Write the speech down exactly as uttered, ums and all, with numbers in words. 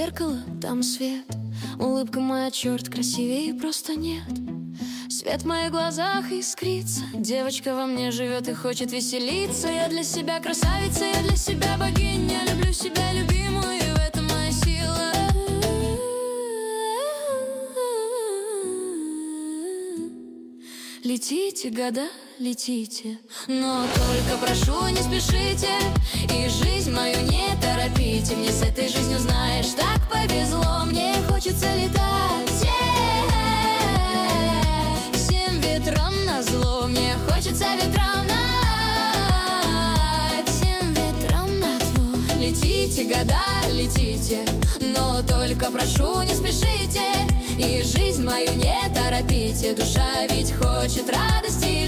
зеркало, там свет. Улыбка моя, черт, красивее просто нет. Свет в моих глазах искрится. Девочка во мне живет и хочет веселиться. Я для себя красавица, я для себя богиня. Люблю себя любимую, и в этом моя сила. Летите, года, летите, но только прошу, не спешите. И жизнь мою не торопите. Мне с этой жизнью, знаешь, так повезло. Мне хочется летать всем ветрам назло. Мне хочется ветрам нать, всем ветрам назло. Летите, года, летите, но только прошу, не спешите. И жизнь мою не торопите. Душа ведь хочет радости.